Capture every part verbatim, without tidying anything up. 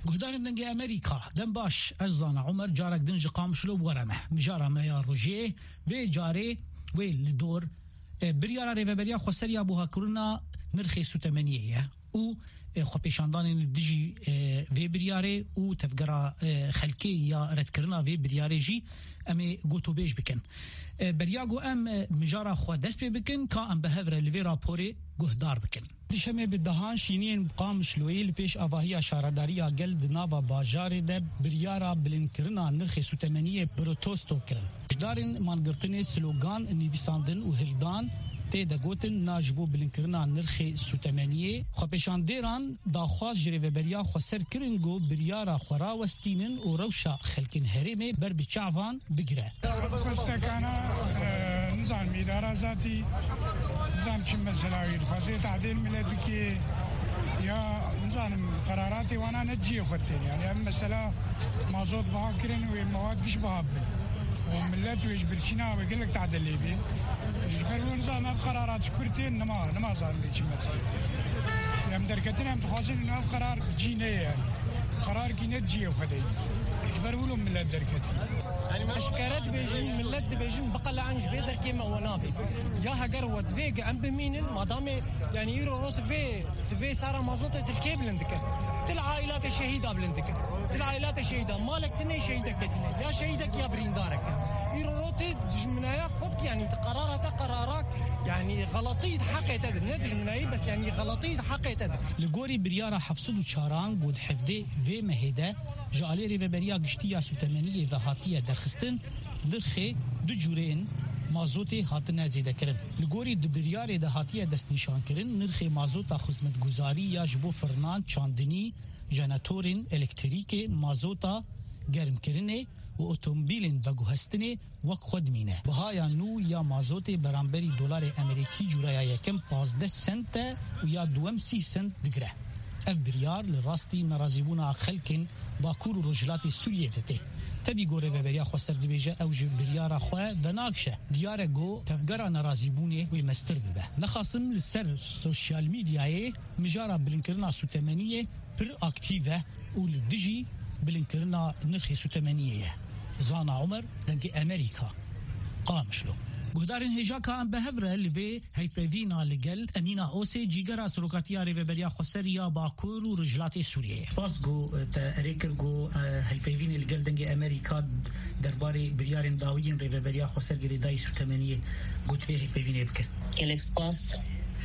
قهدان دنگ امریکا دن باش ازانا عمر جارك دنج قامشلو بورمه مجارا ميا روجيه و جاري و لدور بريارا ريفبريا خسريا بوها كورونا نرخي سوتمنيه او خو پیشاندان دجی وی بریاره او تفگرا خلکی یا رد کرنا وی بریاره جی امی گوتو بیش بکن بریاگو ام مجارا خو دست بی بکن که ام بهور لوی راپوری گهدار بکن دشمه بدهان شینین قام شلویل پیش آواهی شارداریا گلد ناوا باجار ده بریارا بلند کرنا نرخ سوتمنی پروتستو کرن دارین مانگرتنی سلوگان نیویساندن و هلدان ته د ګوتن ناجبو بلنکرنا نرخ سوتمنیه خو پېشاندېران دا خاص جریوبریا خو سر کرنګو بریارا خورا وستینن او روشا خلکن هرمه بر بچاوان بګره مستکانا نظام اداره ذاتی نظام چې مسلاوي خاصه تعدیل ملت کې یا نظام قرارات وانا نجي اخوتين يعني مثلا مازوت بهاكرين والمواد مش بهابل وملات ويجبر شنا ويقول لك تعدل لي بيه يجبرون نظام قرارات شكرتين نما نما صار لي شيء مثلا يا مدركتنا متخاصين انه قرار جينيه يعني قرار كي نجي وخدي يجبروا لهم ملات دركتي يعني اشكرت بيجين ملت بيجين بقى عنج بيدر كيما ونابي يا هجروت فيج ام بمين ما دام يعني يرو روت في في صار مازوت الكيبل عندك تل عائلات الشهيده بلندك تل عائلات الشهيده مالك تني شهيدك تني يا شهيدك يا بريندارك يرو روت دجمنايا خد يعني قرارات قرارات يعني غلطيه حقيقه ندجمناي بس يعني غلطيه حقيقه لغوري بريارا حفصل وشاران بود حفده في مهده جالي ريفبريا گشتيا سوتمنيه وهاتيه درخستن درخه دو جورين مازوتي هاتنه زیده کرن لګوري د بریارې د هاتیه دست نشان کرن نرخ مازوتا خدمتګزاري یا جبو فرنان چاندنی جنراتورین الکتریک مازوتا گرم کرنه و اتومبیلین و گوهستنه وک خدمینه بهایا نو یا مازوتی برانبری دلار امریکی جورaya یکم پانزده سنت و یا دوم سی سنت دگره اف بریار لراستی نرازیبونا خلکن باکور و رجلات سوریه ته تبي غوري وبريا خسر دبيجه او جبريارا خو بناقشه ديار جو تفجر نرازيبوني ومستر به نخاصم للسر سوشيال ميديا مجارا بلنكرنا سوتمنيه بر اكتيفه ولدجي بلنكرنا نرخي سوتمنيه زانا عمر دنك امريكا قامشلو گهدارین هجاکا ام بهوره لوی هیفوینا لگل امينا اوسي جيگرا سروکاتیا ریوبریا خسریا باکور و رجلات سوریه باس گو تا ریکر گو هیفوین لگل دنگ امریکا درباره بریارن داوین ریوبریا خسر گریدای سوتمنیه گوتوی هیفوین بکن کلکس باس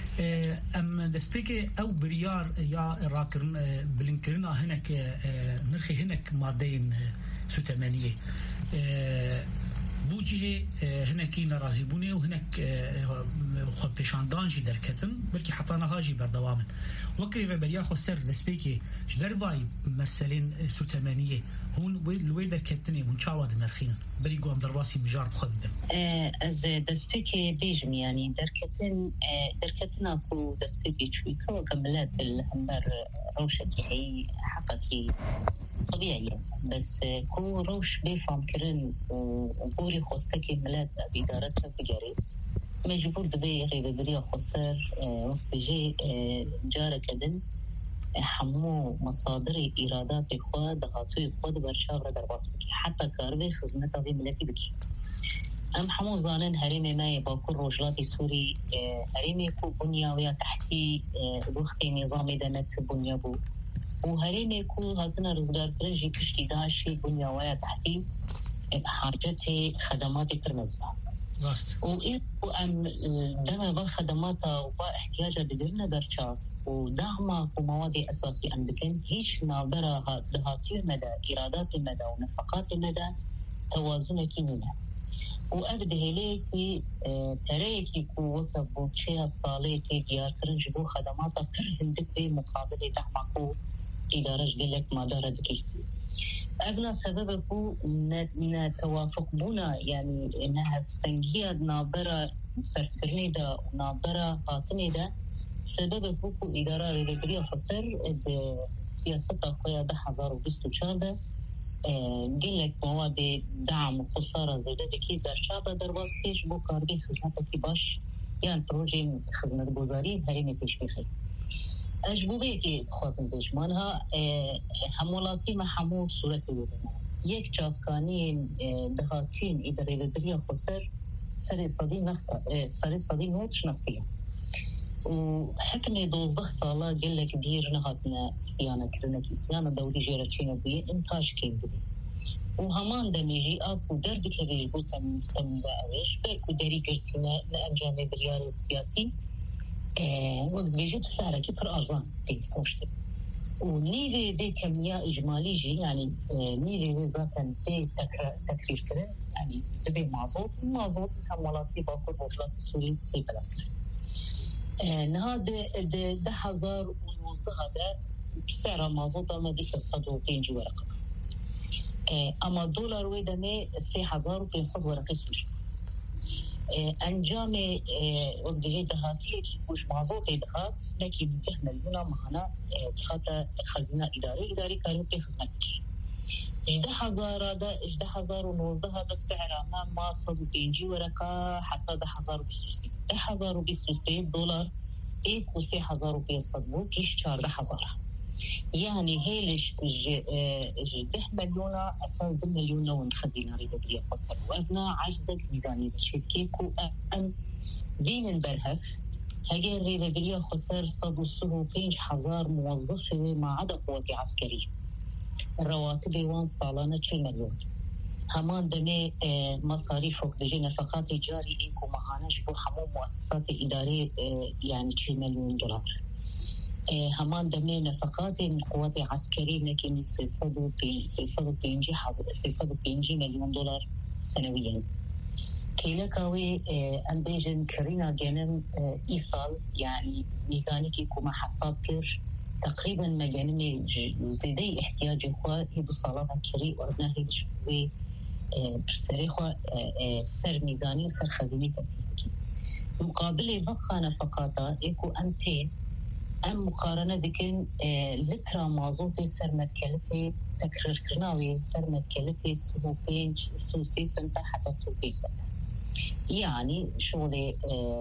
ام دسبيكي او بريار يا راكرن بلنكرنا هناك نرخي هناك مادين سوتمنيه بوجه هناك نرازيبوني وهناك خب بشاندانجي دركتن بلكي حطانا هاجي بردوامن وكري بريا خسر دسبيكي جدرواي مرسلين سوتمانيه هون وي دركتني هون شاواد نرخين بريقو ام درباسي مجار بخدم از دسبيكي بيجم يعني دركتن دركتنا كو دسبيكي شويكا وكملات الهمبر روشكي هي حقكي طبيعي بس كو روش بيفهم كرن وبوري خوستكي ملات إدارتها بجاري مجبور دبي ريبريا خسر بيجي جارة كدن حمو مصادر إيرادات إخوة دهاتو إخوة برشاغرة درباس بكي حتى كاربي خزمتها في ملاتي بكي أم حمو زانن هرمي ماي باكور روجلاتي سوري هرمي كو بنياوية تحتي وقتي نظامي دمت بنيابو وهرمي كو هاتنا رزقار برنجي بشتي داشي بنياوية تحتي حاجتي خدماتي كرمزها وإيه وأم دم بخدماتها وباحتياجها دقرنا برشاف ودعمها ومواد أساسية عندكن هيش نابرها دهاتي مدى إيرادات المدى ونفقات المدى توازن كيننا وأبده ليكي تريكي كوكا بوتشيا صاليتي ديار كرنجبو خدماتها كرهندك بمقابل دعمكو إدارة جلك مداردكي أغلى سبب هو نتوافق بنا يعني إنها سنجية نابرة سرفكرني دا ونابرة قاطني دا سبب هو إدارة ريبريا خسر سياسة قوية ده حضار وبستو شاده قلك مواد دعم وقصارة زيادتكي در شابه در واسطيش بو كاربي خزمتكي باش يعني بروجي خزمت گذاري هرمي پیش بخي أجبوبية كي تخاطب بجمانها همولاتی ما حمول صورة ودنا یک جافکانی دهاتین اداره بریا خسر سر صدی نفط سر صدی نوتش نفتیه و حكم دوزده ساله قال لك بير نهاتنا سيانة كرنا كي سيانة دولي جيرتشينا بيه انتاج كيم دبي وهمان دميجي اكو درد كبير بوتا مهتم بأويش بركو داري قرتنا لأنجام بريال السياسي اه وقت بيجي بسعره كي بر أرزان في فوشتي ونيفي دي كمية إجمالي جي يعني اه نيفي ذاتا دي تكرير كده يعني تبي معزوط معزوط كمالاتي باكور بوفلات السوري في بلد كده نهاد ده هزار ونوزده هذا بسعر مازوطة ما بيس الصد وبينجي ورقة أما دولار ويدمي سي هزار وبينصد ورقة سوشي أنجام وقت جي دهاتي كيبوش مازوطة دهات لكي بده مليونة مهانا دهات خزينة إداري إداري كاريو بي خزمت كي إجده هزار هذا إجده هزار ونوزده هذا السعر ما ما صد وبينجي ورقة حتى ده هزار وبيستوسي ده هزار وبيستوسي دولار إيك وسي هزار وبيصدبو كيش شار ده هزار يعني هيلش جده مليونة أساس ده مليونة ونخزينا ريدا بريا قصر وأبنا عجزة ميزانية شيد كيكو أم دين البرهف هجي ريدا بريا خسر صدو سهو بينج هزار موظف ما عدا قوتي عسكرية الرواتب وان صالانة شي مليون همان دمي مصاريف بجي نفقات جاري إيكو مهانش بو حمو مؤسسات إدارية يعني شي مليون دولار همان دمي نفقات القوات العسكرية لكن سيصدوا بينجي سيصدوا بينجي مليون دولار سنويا كيلكاوي أمبيجن كرينا جنم إيصال يعني ميزاني كيكو ما حساب كر تقريبا مجانمي زيدي احتياج إخوة يبو صالة كري وردنا هيد شوي بسريخة سر ميزاني وسر خزيني تسيحكي مقابل بقى نفقاتا إيكو أمتين أم مقارنة دكين لترا مازوتي سر متكلفة تكرر كرناوي سر متكلفة سهو بينج سوسي سنتا حتى سو بي سنتا يعني شغلي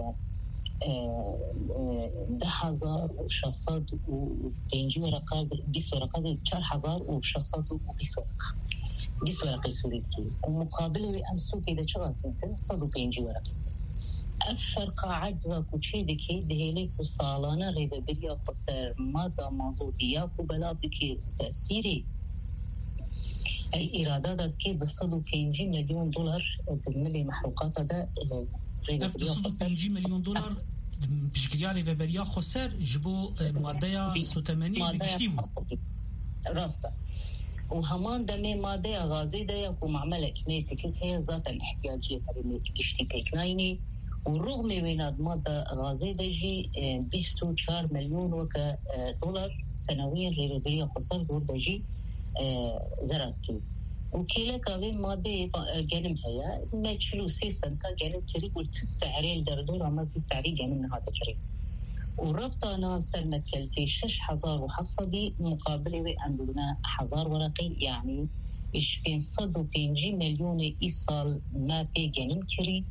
ده هزار وشصد وبينجي ورقاز بيس ورقاز تشار هزار وشصد وبيس ورقة بيس ورقة سوريتي ومقابله أمسو كده شغل سنتين صدو بينجي ورقة الفرق عجزة كوشيدكي دهيليك وصالانة غيبة بريا قصر مادة مازودية وبلادكي تأثيري الإيرادات كي بصدو بينجي مليون دولار تدملي محروقات ده بصدو بينجي مليون دولار بشكل غيبة بريا قصر جبو مادة ستمانية بكشتيبو راستا وهمان دمي مادة غازي ده يكو معملة كمية بكل هي ذات الاحتياجية كريمة كشتي بيكنايني ورغم ويناد مادة غازي ده جي بيستو وأربعة مليون وكا دولار سنويا غير بريا خسر دور ده جي زرات كي وكيلا كاوي مادة جانم هيا ما تشلو سيسن كا جانم كري قلت السعري الدردور عما في سعري جانم نهاتا كري وربطة أنا سلمت كالتي شش حزار وحفصدي مقابلة وأندونا حزار ورقي يعني إيش بين صد وبينجي مليون إيصال ما بيجانم كري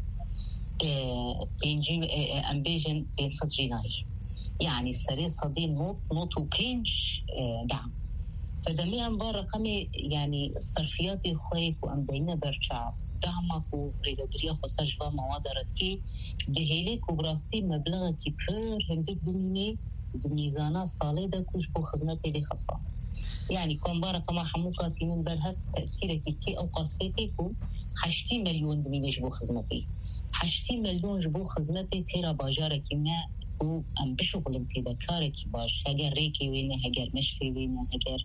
بينجي أمبيجن بين صد جناي يعني سري صدي نوت نوت وبينج دعم فدمي أنبار رقمي يعني صرفياتي خويك وأمدينا برشا دعمك وريدا بريا خسجبا موادرت كي دهيليك وبراستي مبلغ كي بير هندك بميني دميزانا صاليدا كوش بو خزمتي دي خاصات يعني كون بارك ما حموكاتي من برهد تأثيرك كي أو قصفيتيكو حشتي مليون دمينيش بو خزمتي حشتي مليون جبو خزمتي تيرا باجارك ما و أم بشغل امتدا كارك باش هجر ريكي وينه هجر مشفي وينه هجر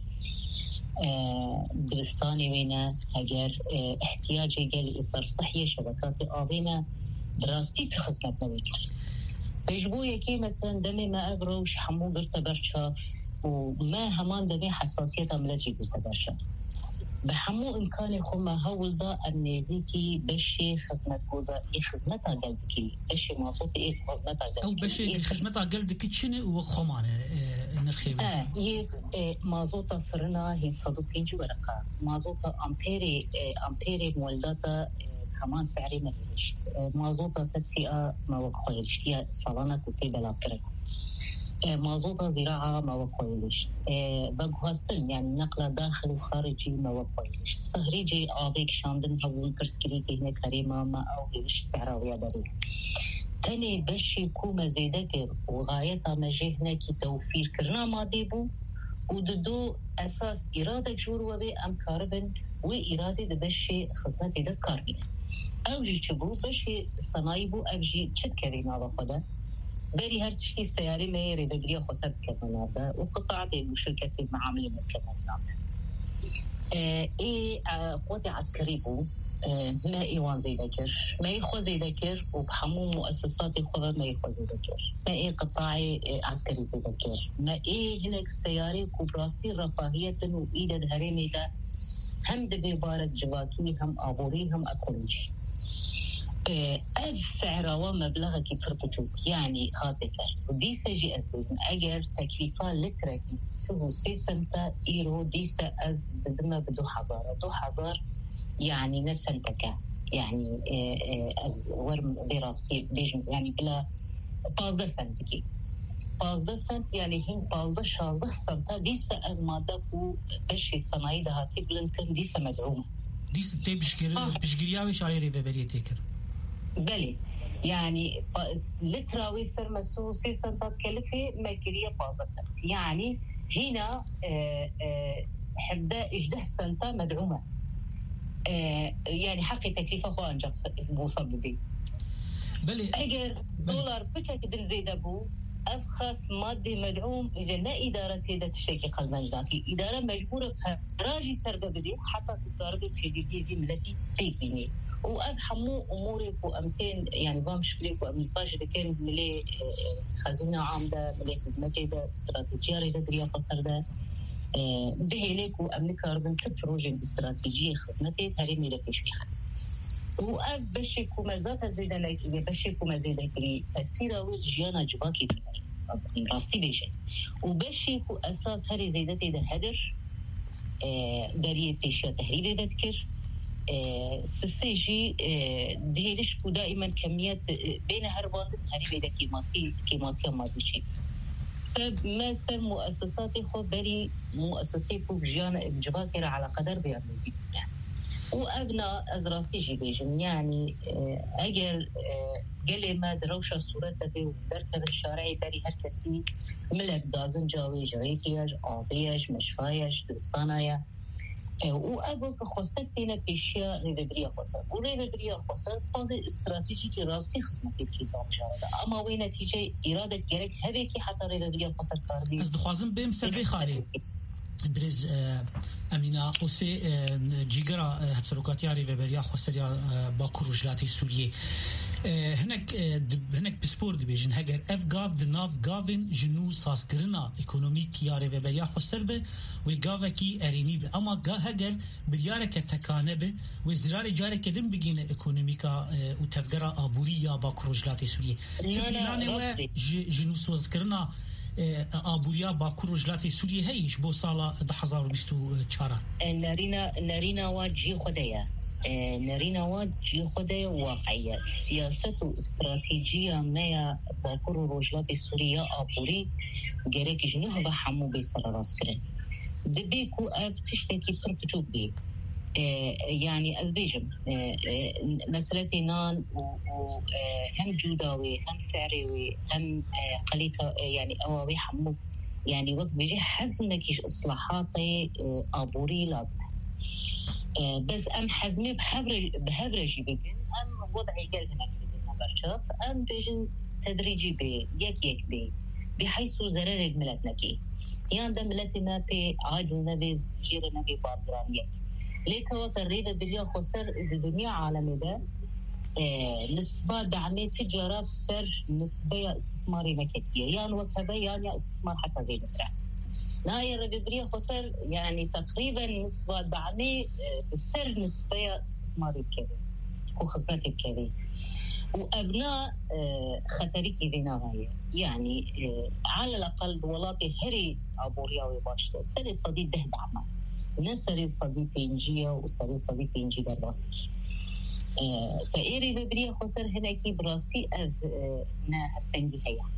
دبستاني وينه هجر احتياجي قال إصار صحية شبكات آبينا براستي تخزمتنا ويكر فيجبو يكي مثلا دمي ما أغروش حمو برتبر شاف وما همان دمي حساسية ملجي برتبر شاف بحمو إمكاني خما هول دا النزيكي بشي خزمت بوزا إيه خزمتها قلدكي بشي ماسوتي إيه خزمتها قلدكي أو بشي إيه خزمتها قلدكي تشني وخمانة نرخيبه آه يه مازوتا فرنا هي صدو بينجي ورقة مازوتا أمبيري أمبيري مولداتا كمان سعري مهيشت مازوتا تدفئة ما وقخويلشتيا صالانة كتي بلا كرة مازوطة زراعة ما وقويلشت بقوستن يعني نقل داخل وخارجي ما وقويلشت الصهريجي عابيك شاندن هون كرسكريكي هنا كريمة ما أو هيش سعراوية بري تاني بشي كوما زيدكر وغايتها مجي هنا كي توفير كرنا ماديبو وددو أساس إرادة جور وبي أم كاربن وإرادة بشي خزمتي دا كاربن أو جي شبو بشي صنايبو أبجي جد كريمة وخدا بري هرتشتي السياري ما يريد بريا خسرت كمان هذا وقطعت المشركة المعاملة متكاملة. آه إيه آه قوات عسكري بو آه ما إيوان زي ذكر ما يخو زي ذكر وبحمو مؤسسات الخبر ما يخو زي ذكر ما إيه قطاعي آه عسكري زي ذكر ما إيه هناك السياري كوبراستي رفاهية وإيدا دهريني دا هم دبي بارد جواكي هم أبوري هم أكولوجي. ألف سعر ومبلغ كي بربجوك يعني هذا سعر ودي سجي أزبوج أجر تكلفة لترك سبو سيسنتا إيرو ديسا أز بدما بدو حزارة دو حزار يعني نسنتك يعني أز ورم براستي بيجم يعني بلا بازده سنتكي بازده سنت يعني هين بازده شازده سنتا ديسا المادة كو بشي صناعي دهاتي بلنكن ديسا مدعومة ديسا تي بشكر آه. بشكرياويش على ريفا بريتيكر بلي يعني لتراوي سر مسو سي سنتات كلفة ماكرية بازده سنت يعني هنا آه آه حبدا إجده سنتا مدعومة آه يعني حقي تكلفة خو أنجق بوصل بي بلي أجر دولار بتاك دل زيدا بو أفخص مادي مدعوم إذا لا إدارة هيدا تشتكي خزناج داكي إدارة مجبورة راجي سرده بدي حتى تقارب الكريدية دي ملتي فيك بيني وأفهموا أموري فو أمتين يعني بامشكلي فو أمن فاجر كان ملي خزينة عامدة ملي خزمتي دا استراتيجية ريدا دريا قصر دا بهيليك وأمن كاربن كبروجين استراتيجية خزمتي هريمي لكيش بيخان وأف بشيكو مزاتا زيدا لك بشيكو مزيدا كري السيرة والجيانا جباكي راستي بيجي وبشيكو أساس هري زيدتي دا هدر دارية بيشيا تهريبي بذكر سسيجي دهيلش كو دائما كميات بين هربانت هريبي دا كيماسي كيماسيا مادوشي فما سر مؤسساتي خو بري مؤسسي كو جيانا جباكي على قدر بيعمزي وأبناء أزراستي جيبيجن يعني أجر قلي ما دروشة صورته بي ودركة بالشارعي بري هركسي ملك غازن جاوي جريكياج عاضياج مشفاياج دستانايا وأبو كخوستكتين بيشيا ريبريا خسر وريبريا خسر فازي استراتيجي راستي خدمتي بكيبان جارة أما وين نتيجة إرادة جريك هبكي حتى ريبريا خسر كاردي أصدق خوازم بهم سربي خالي برز أمينة أوسي جيجرا هتسرقاتياري وبريا خسريا باكور وجلاتي سوريا هناك هناك بسبور دبيجن هجر اف جاف دناف جافن جنو ساسكرنا ايكونوميك ياري وبريا خسربه وجافكي اريني به اما جا هجر بريارك تكانبه وزرار جارك دم بجين ايكونوميكا وتفجر ابوريا باكور وجلاتي سوريا تبينانه و جنو ساسكرنا آبوریا باکور و جلاتی سوریه هیچ با سال ده هزار و بیست و چهار. نرینا نرینا واجی خدایا نرینا واجی خدای واقعیه سیاست و استراتژی ما باکور و جلاتی سوریه آبوری گره که جنوه به همو بیسر راست کرد. دبی کو افتشته کی پرتجوب بی. يعني أزبيجم مسألتي نان وهم جوداوي هم سعري هم قليتها يعني أواوي حموك يعني وقت بيجي حزمكيش إصلاحاتي أبوري لازمة بس أم حزمي بحفرج بحفرجي بيجن أم وضعي قال هنا في المباشرة أم بيجن تدريجي بي يك يك بي بحيث زرار ملتنكي يعني ده ملتي ما بي عاجز نبي زجير نبي باردران يك ليك وقت الريدة بليا خسر الدنيا عالمي ده اه نسبة دعمية تجارة بسر نسبة استثماري مكتية يعني وكذا يعني استثمار حتى زي نترى نهاية الريدة بليا خسر يعني تقريبا نسبة دعمية بسر نسبة استثماري بكذا وخدماتي بكذا وأبناء اه خطري كذا هاي يعني اه على الأقل دولاتي هري عبوريا وباشته سري صديق ده دعمه نسري صديق إنجيا وسري صديق إنجي در باستي فإيري ببريا خسر هنا كي براستي أف نا هفسنجي هيا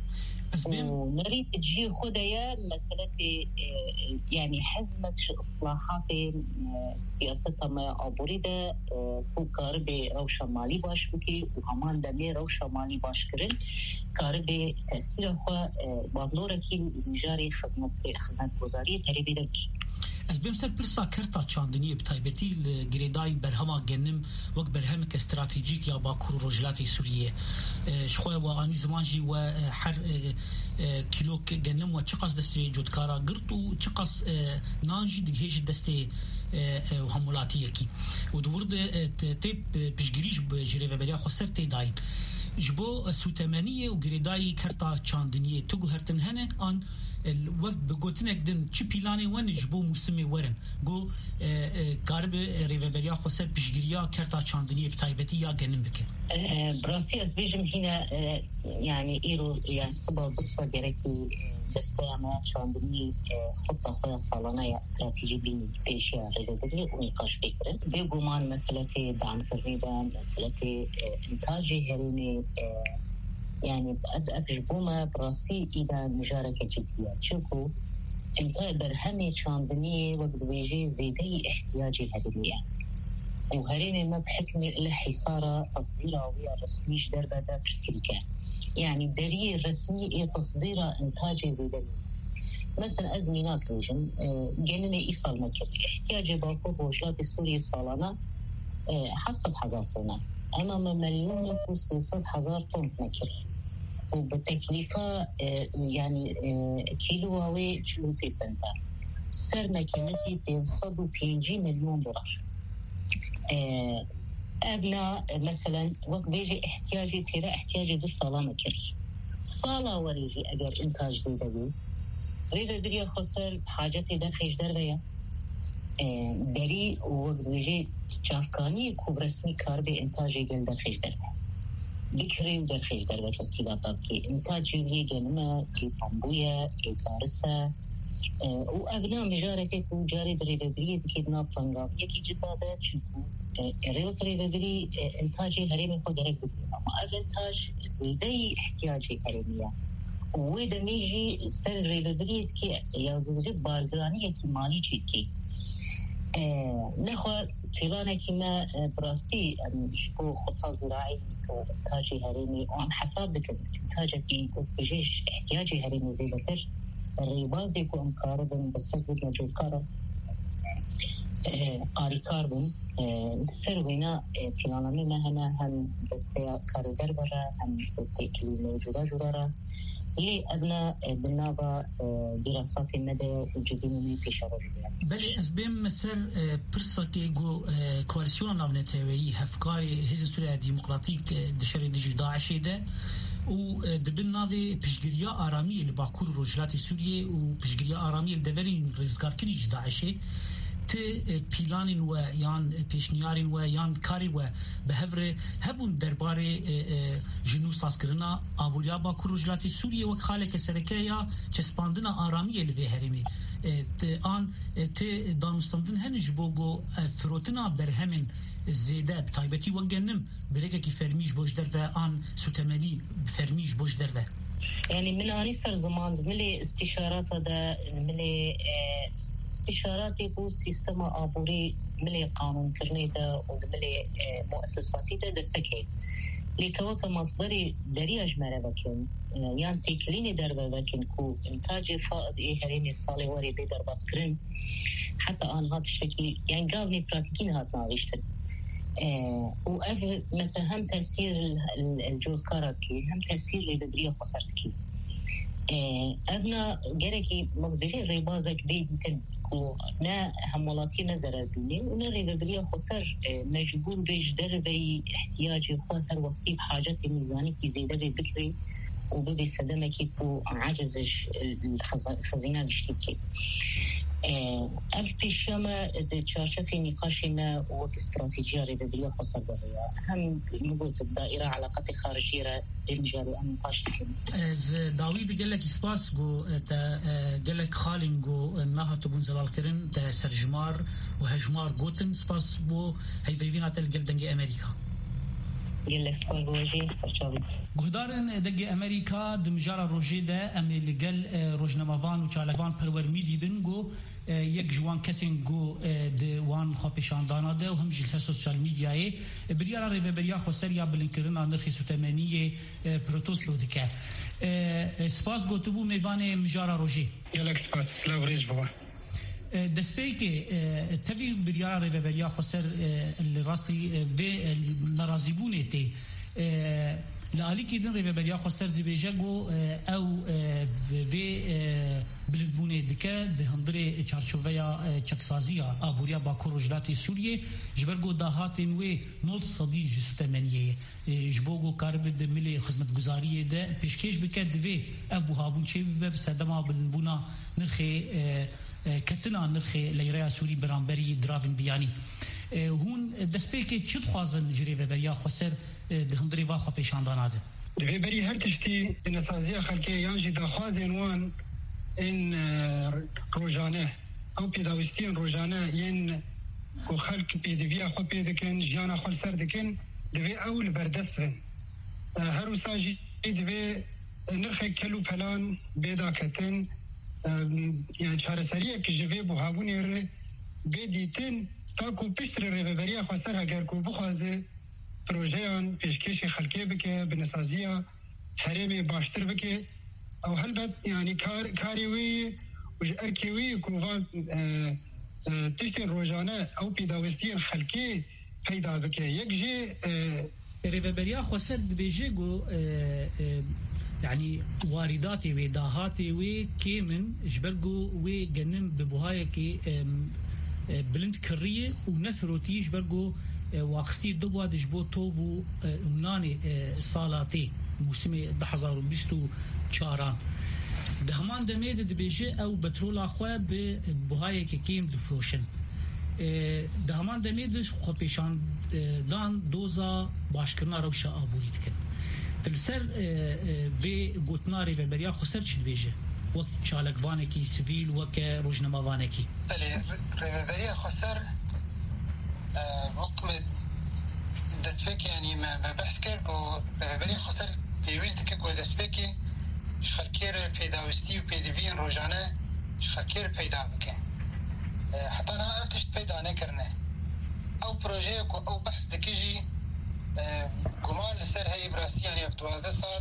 ونريد تجي خدايا مسألة يعني حزمك إصلاحات سياستها ما أبوريده كو كاربي روشة مالي باش بكي وهمان دمي روشة مالي باش كرن كاربي تأثير خوا بابلورة كي مجاري خزمت خزمت گزاری هربي دكي از بیم سر پرسا کرتا چاندنی بتایبتی لگریدای برهما گنم وقت برهمک استراتیجیک یا باکور روجلاتی سوریه شخواه و آنی زمانجی و هر کیلو گنم و چقاس دستی جودکارا گرت و چقاس نانجی دگهیش دستی همولاتی یکی و دورد تیب پشگریش بجری و بریا خسر تی داین جبو سوتمانیه و گریدای کرتا چاندنیه تو گوهرتن هنه آن الوقت بقولتنك دم شو بلاني وين جبوا موسمي ورن جو قارب ريفابريا خسر بيشجريا كرتا شاندنية بتايبتي يا جنن بك براسي أزبيجم هنا يعني إيرو يعني صبا بصفة جركي دستيانا شاندنية خطة خويا صالنا يا استراتيجي بين فيشيا ريفابريا ونقاش فكرة بيجومان مسألة دعم كريدا مسألة إنتاجي هرمي يعني أفجبوما براسي إذا مشاركة جدية شوفوا انت برهمي شاندنية وقت ويجي زيدي احتياجي هرمية وهرمي ما بحكمي إلا حصارة تصديرها ويا رسميش دربة دا برسكريكا يعني دري الرسمي إيه تصديرها إنتاجي زيدي مثلا أزمينات ويجن جنمي إيصال مكر احتياجي باكو بوجلات السوري صالنا حسب حزارتنا أمام مليون وستمائة هزار طن مكر وبتكلفة يعني كيلووي تشلوسي سنتر سر مكانتي بصد وبينجي مليون دولار أبنى مثلا وقت بيجي احتياجي ترى احتياجي دي صالة مكر صالة وريجي أجر إنتاج زيادة بي ريدا بريا خسر حاجتي در خيش در بيا دری وقت ویژه جافکانی کوب رسمی کار به انتاجی گل در خیش در بکریم در خیش در و تسهیلات که انتاجی گنمه که بامبویا که کارسه و ابنا مجارکه کو جاری دری ببری که نافتنگا یکی جداده چنکو ریوت ری ببری انتاجی هرمی خود درک ببری اما از انتاج زیده احتیاجی هرمیه و دمیجی سر ری ببری که یا ویژه بارگرانی که مالی چید که نخواه فلانه که ما براستی شکو خطا زراعی و انتاجی هرمی و هم حساب دکن انتاجه که بجیش احتیاجی هرمی زیده تر ریبازی که امکاره بن دستک بود موجود کاره آری کار بن سر وینا فلانه ما هنه هم دسته کاری در بره هم تکلی موجوده جداره لي أبناء بالنابة دراسات المدى الجديدة في شرج بل أسباب مسار برسكي جو كواليسيون نابنتاوي هفكاري هز سوريا ديمقراطيك دشري دجي داعش ده و دبناوي بيشجريا آرامية لباكور روجلات سوريا و بيشجريا آرامية دولين رزقار كني داعش ت بيلان و يان بيشنيارين و يان كاري و بهفر هبون درباري جنو ساسكرنا ابوليا باكور روجلاتي سوريا و خالك سركيا چسپاندنا آرامية لوي هرمي آن ت دانستاندن هنج بوغو فروتنا برهمن زيادة بتايبتي وگنم بريكا كي فرميش بوش در و آن سوتماني فرميش بوش در و يعني من آني سر زمان ملي استشارات دا ملي استشاراتي بو سيستم آبوري ملي قانون كرني دا وملي مؤسساتي دا دستكي لكوكا مصدري دري أجمرة وكين يعني تيكليني دربا وكين كو انتاجي فائد ايه هريني صالي واري بيدر باسكرين حتى آن هات الشكي يعني قابني براتيكين هات ناغيشتن وأف مثلا هم تأثير الجود كارات كي هم تأثير لبدرية خسرت كي أبنا جركي مقدري ريبازك بيدي تن كو نا همولاتي نظر بيني ونا ريبابريا خسر مجبور بيش دربي احتياجي خو هر وقتي بحاجات ميزاني كي زيادة بكري وببي صدمة كي بو عجز الخزينة جشتيكي أف بيشيما تشارشة في نقاشنا وك استراتيجية ريبابريا خسر بغيا هم نقول الدائرة علاقات خارجية المجال أن نقاشتكم از داوید گلک اسپاس گو تا گلک خالین گو نها تبون زلال کرن تا سرجمار و هجمار گوتن اسپاس بو هیفیوینا تل گلدنگ امریکا gelek spor roji serçavi guhdarın degi Amerika dimjara roji de em legal rojnamavan û çalakvan perwermî dibin go yek jwan kesên go de wan xapêşandana de û him ji sosyal medyayê biryara rêveberiya xweseriya bilinkirina nirxê sûtemeniyê protesto dike. Spas gotibû mêvanê mijara rojê. Gelek spas slav rêj baba. دەستپێکێ تەوی بریارە ڕێڤەبەریا خۆسەر لە ڕاستی vê نەڕازیبوونێ تێ لە ئالیکی دن ڕێڤەبەریا خۆسەر دەبێژە گۆ ئەو vê بلندبوونێ دکە di hundirê çarçoveya çeksazîya aboriya Bakur Rojhilatê Sûriyê ji ber got dahatên wê nod sedî ji sûtemeniyê ji bo got karibe di milê xizmetguzariyê de pêşkêş bike divê ev buhabûn çê bibe bi serdema bilindbûna nirxê ketina nirxê leyreya Sûrî beramberî diravên biyanî hûn destpêkê çi dixwazin ji rêveberiya xweser di hundirê va xwepêşandana de divê berî her tiştî nesaziya xelkê yan jî daxwazên wan ên rojane ew pêdawîstiyên rojane yên ku xelk pêdiviya xwe pê dikin jiyana xwe li ser dikin divê ew li berdest bin her wisa jî divê nirxê kel û pelan bêda ketin yani çareseriyek ji vê buhabûnê re bê dîtin ta ku piştre rêveberiya xweser heger ku bixwaze projeyan pêşkêşê xelkê bike bi nesaziya herêmê baştir bike ew helbet yani karê wê û ji erkê wê ku van tiştên rojane ew pêdawîstiyên xelkê peyda bike yek jê rêveberiya xweser dibêje got يعني وارداتي و داهاتي و كيمن جبرجو و جنن ببهايكي بلند كريه ونثروتي جبرجو واقستي دبوا دجبو توبو امناني صالاتي موسم ألفين وبيست وأربعة دهمان دميد دبيجي او بترول اخوا ببهايكي كيم دفروشن دهمان دميد خپیشان دان دوزا باشکرنا روشا ابوری دکن تلسر vê gotina rêveberiya xweser çi dibêje wek çalakvanekî sivîl weke rojnamavanekî rêveberiya xweser wek me destpêkê yanî me behs kir û rêveberiya xweser pêwîst dike ku destpêkê ji xelkê re pêdawîstî û pêdiviyên rojane ji xelkê re peyda bike heta niha ev tişt peyda nekirine ew projeyê ku ew behs dike jî گمان لسر هی براستیانی اب دوازده سال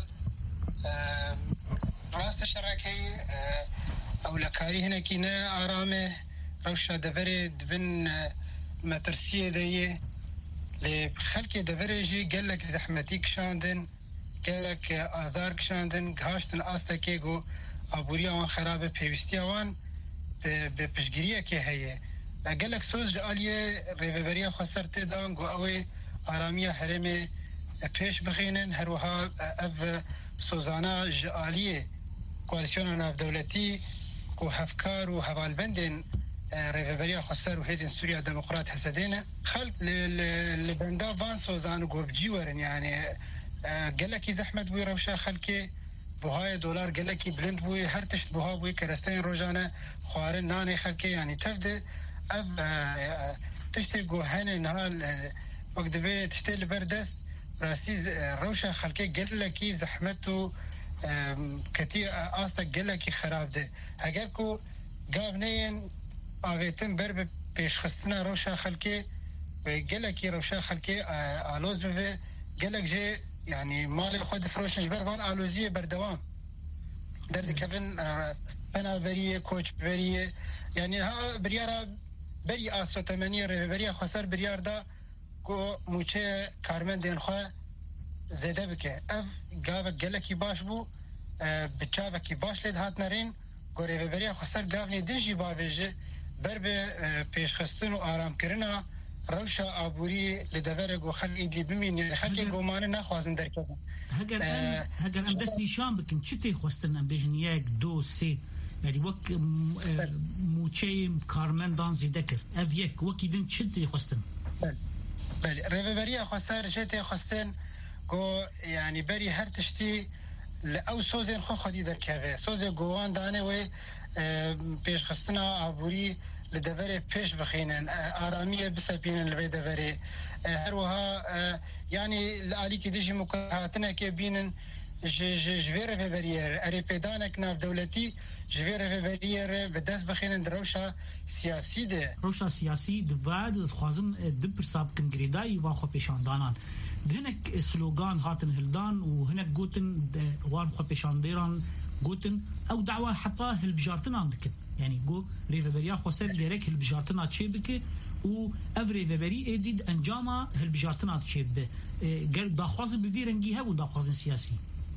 راست شرکی اولکاری هنکی نه آرامه روشا دوره دبن مترسیه دیه لخلق دوره جی گلک زحمتی کشاندن گلک آزار کشاندن گهاشتن آستا که گو آبوری آوان خرابه پیوستی آوان به پشگیریه که هیه گلک سوز جالیه ریوبریه خسر تیدان گو اوی آرامیه هرمه پیش بخینن هر وها اف سوزانا جالیه کوالسیون ناف دولتی کو هفکار و حوالبندن ریوبریه خسر و هیزن سوریا دموکرات حسدین خلق لبندا وان سوزان گوبجی ورن يعني گلکی زحمت بوی روشا خلقی بوهای دلار گلکی بلند بوی هر تشت بوها بوی کرستین روزانه خوارن نان خلقی يعني تفده اف تشت گوهن نهال وقت دبي تشتغل بردست راسي روشة خلقي قال لك زحمته كتير أصلا قال لك خراب ده هجركو قابنين أبيتم برب بيش خستنا روشة خلقي وقال لك روشة خلقي آلوز ببي قال لك جي يعني مالي خد فروش نجبر بان آلوزية بردوام درد كفن بنا بريه كوتش بريه يعني ها بريارة بري آسو تمانية بريه خسر بريار ده کو موچه کارمندین خو زده بکه اف گاو گلکی باش بو بچاو کی باش لید هات نرین گوری وبری خسر گاونی دجی باویجه بر به پیشخستن و آرام کردن روشا ابوری لدور گو خل ایدی بمین خلک گومان نخوازن درکه هگر هگر ام دست نشان بکن چی خوستن ام بجن یک دو سه يعني وك موچه کارمندان زده کر اف یک وکی دن چی خوستن بله رهبری خسر جت خستن گو یعنی بری هر تشتی او سوزن خو خدی در که سوز گوان دانه و پیش خستنا عبوری لدوره پیش بخینن آرامیه بسپینن لبی دوره هر وها يعني الالي كي ديجي مكاتنا كيبينن جوير فيبرير اريبيدانك ناف دولتي جوير فيبرير بدس بخين دروشا سياسي ده روشا سياسي دبعد خوازم دبرساب كن غريداي واخو بيشاندانان هناك سلوغان هاتن هلدان وهناك جوتن وان خو بيشانديران جوتن او دعوه حتى هالبجارتنا عندك يعني جو ريفبريا خوسر ديريك هالبجارتنا تشيبك و افري فيبري اديد انجاما هالبجارتنا تشيب قال داخواز بفيرنجي هبو داخواز سياسي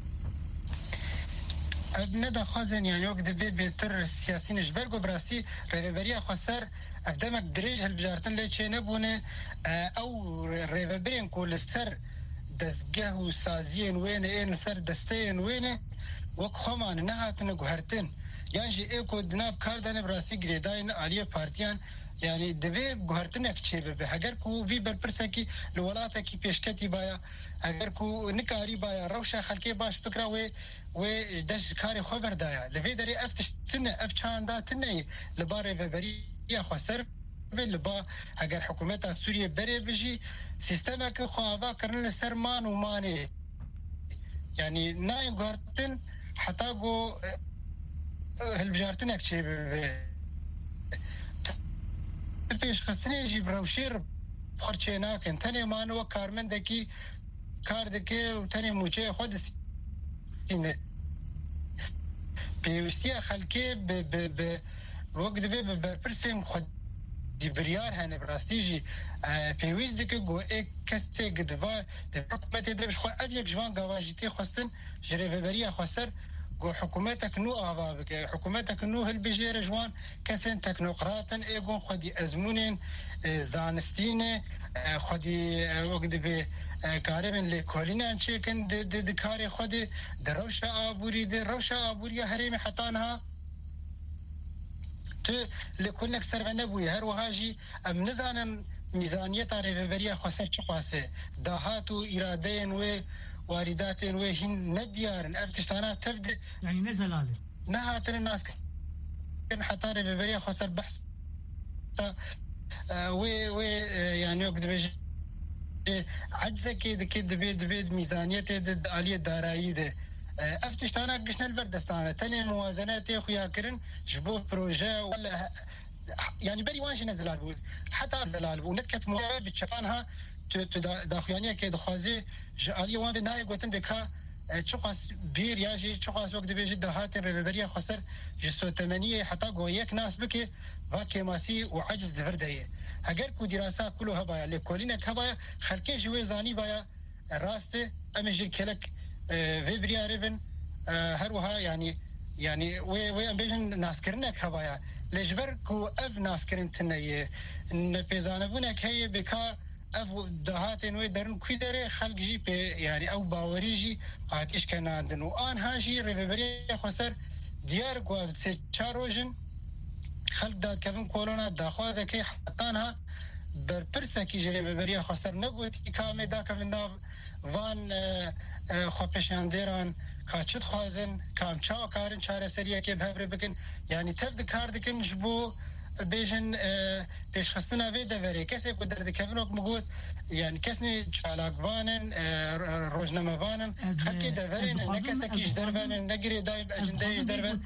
ابندا خازن يعني وقت بي بيتر السياسيين جبرقو براسي ريفبريا خسر افدمك دريج هالبجارتن لي تشينبونه او ريفبرين كل السر دزقه وسازين وين اين سر دستين وين وك خمان نهاتن غهرتن يعني ايكو دناب كاردن براسي غريداين عليه بارتيان يعني دبي غهرتنك تشيب اگر کو في برپرسكي لولاتكي پیشکتی بایا اگر کو نکاری بایا روشا خلکی باش فکر و و دش کاری خبر دایا لوی دری افتشتن اف چاندا تنی لباره ببری یا خسر بالبا اگر حکومت سوریه بری بجی سیستمک خواوا کرن سرمان و مانی يعني ناي غارتن حتى جو هالبجارتنك شيء بيش خصني يجي بروشير خرچيناك انتني مانو كارمن دكي كار دكي وتاني موجه خود سين بيوستيا خلكي ب ب ب وقت بي برسم خود دي بريار هن براستيجي بيويز دكي جو اك كستي قدفا دي حكومتي دبش خو ابيك جوان غواجيتي خصن جري فبريا خسر جو حكومتك نو ابابك حكومتك نو هالبجير جوان كسن تكنوقراطن ايغون خدي ازمونين زانستين خدي وقت بي كاربن لكولينا تشيكن د د كاري خدي دروشا ابوري د روشا ابوري هريم حطانها ت لكلك سربنا بوي هر وهاجي ام نزانن ميزانيه ريفبريا خسر خاصه دهاتو ارادين و وارداتين وهن نديارن افتشتانات تبدا يعني نزلاله نهاتن الناس كان حتى ريفبريا خسر بحث و و يعني وقت بيجي عجزه كده كده بيد بيد ميزانيه د اليه دارایی ده افتشتانا قشنا البردستانه تاني موازنات خويا كرن جبو بروجي ولا يعني بري وانش نزل البود حتى نزل البود نتكت مو بتشفانها داخليانيه كده خازي اليه وان بناي قوتن بكا تشخص بير ياجي تشخص وقت بيجي دهات ريفبريا خسر جسو ثمانية حتى جو يك ناس بكي واكي ماسي وعجز دفرديه اگر کو دراسه كله هبايا لكولينك هبايا خلكي جوي زاني بايا راسته امجي كلك فيبريا ريفن هروها يعني يعني وي وي امبيجن ناسكرنك هبايا لجبر كو اف ناسكرن تنيه ان بيزانبونك هي بكا اف دهاتن وي درن كيدري خلق جي بي يعني او باوريجي هاتيش كناندن وان هاجي ريفبريا خسر ديار كو تشاروجن خلق داد كفن كورونا داخوازه كي حطانها برپرسه کی جری ببریا خسر نگوتی کامه دا کفن دا وان خوپشاندیران کاچت خوازن کام چاو کارن چاره سریه که بهبره بکن یعنی تفد کار دکن جبو بیشن پیش خستنا ویده وری کسی که درد کفن وک مگود یعنی کسی چالاک وانن روزنامه وانن خلکی دورین نکسی کیش دروانن نگری دایم اجنده دروان